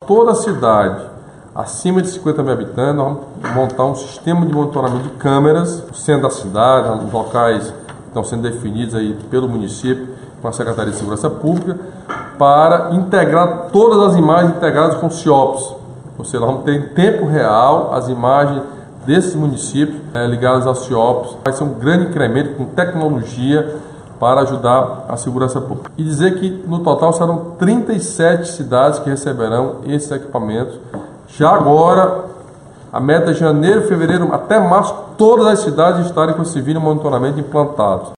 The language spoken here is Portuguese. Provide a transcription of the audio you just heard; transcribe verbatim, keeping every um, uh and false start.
toda a cidade acima de cinquenta mil habitantes, nós vamos montar um sistema de monitoramento de câmeras no centro da cidade, nos locais que estão sendo definidos aí pelo município, com a Secretaria de Segurança Pública, para integrar todas as imagens integradas com o CIOPS. Ou seja, nós vamos ter em tempo real as imagens desses municípios é, ligadas ao CIOPS. Vai ser um grande incremento com tecnologia para ajudar a segurança pública. E dizer que no total serão trinta e sete cidades que receberão esses equipamentos. Já agora, a meta é janeiro, fevereiro, até março, todas as cidades estarem com esse vídeo monitoramento implantado.